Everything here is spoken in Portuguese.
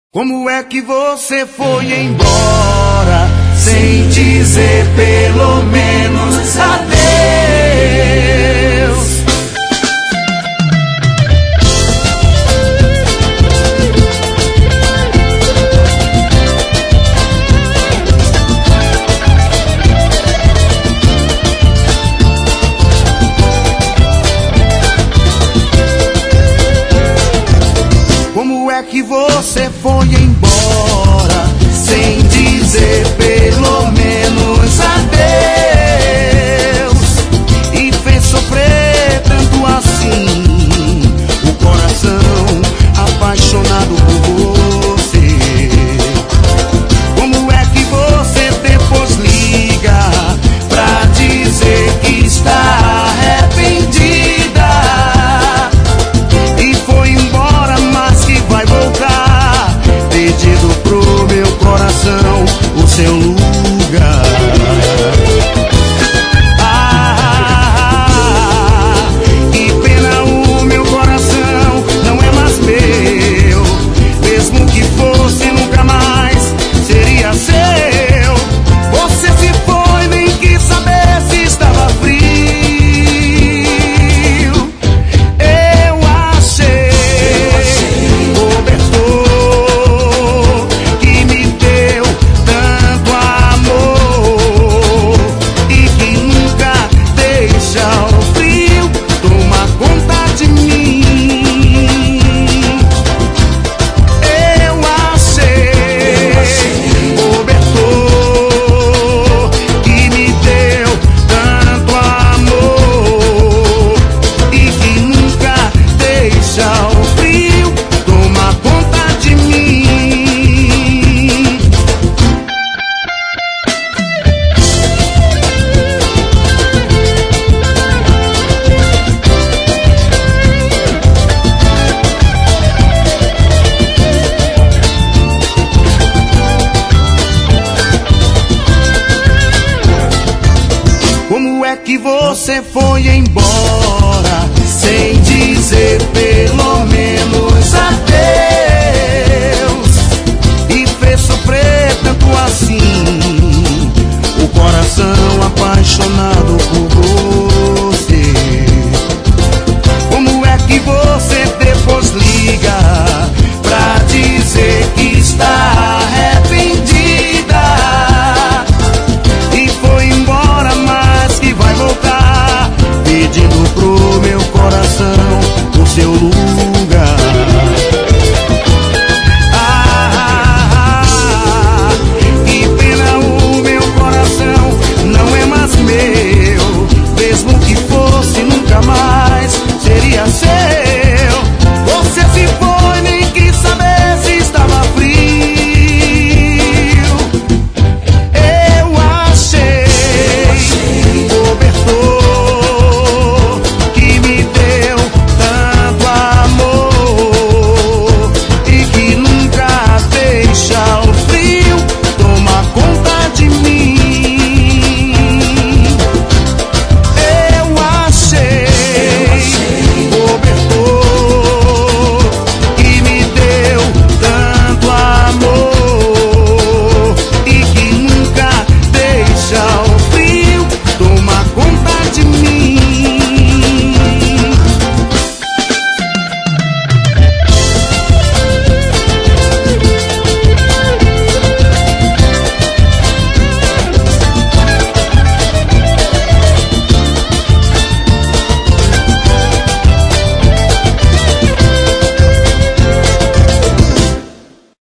Como é que você foi embora sem dizer pelo menos adeus? Como é que você foi embora sem dizer pelo menos adeus? E fez sofrer tanto assim o coração apaixonado por você. Como é que você depois liga pra dizer que está arrependida e foi embora, mas que vai voltar, pedindo pro meu coração o seu lugar. Que pena, o meu coração não é mais meu. Mesmo que fosse, nunca mais seria seu. Você se foi, nem quis saber se estava frio. Eu achei cobertor que me deu tanto amor e que nunca deixa o frio tomar conta de mim. Eu achei cobertor que me deu tanto amor e que nunca deixa o frio tomar conta de mim. Como é que você foi embora